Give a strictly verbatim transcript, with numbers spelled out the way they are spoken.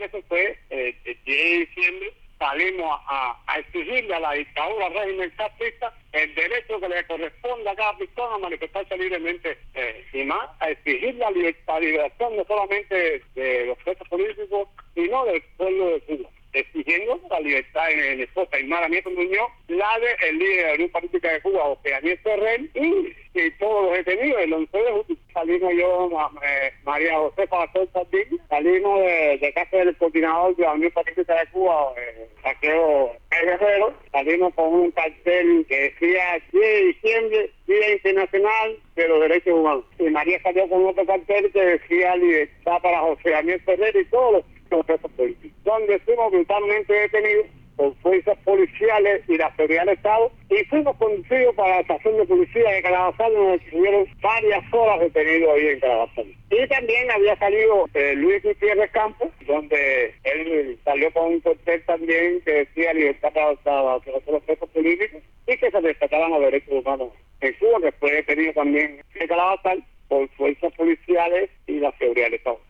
Eso fue eh, el diez de diciembre. Salimos a, a exigirle a la dictadura régimen castrista el derecho que le corresponde a cada persona a manifestarse libremente eh, y más a exigir la libertad, liberación no solamente de los presos políticos, sino del pueblo de Cuba, exigiendo la libertad en el esposa Aymara Nieto Muñoz, la de el líder de la Unión Política de Cuba, José Daniel Ferrer, y, y todos los detenidos. El once de julio salimos yo, eh, María Josefa Bazón Sardín, salimos de, de casa del coordinador de la Unión Política de Cuba, eh, Saqueo Guerrero, salimos con un cartel que decía diez de diciembre, Día Internacional de los Derechos Humanos. Y María salió con otro cartel que decía libertad para José Daniel Ferrer y todos los presos políticos, donde fuimos brutalmente detenidos por fuerzas policiales y la seguridad del Estado, y fuimos conducidos para la estación de policía de Calabazal, donde estuvieron varias horas detenidos ahí en Calabazal. Y también había salido eh, Luis Gutiérrez Campos, donde él salió con un cartel también que decía libertad para, para, para los presos políticos y que se respetaban los derechos humanos en Cuba, que fue detenido también en Calabazal por fuerzas policiales y la seguridad del Estado.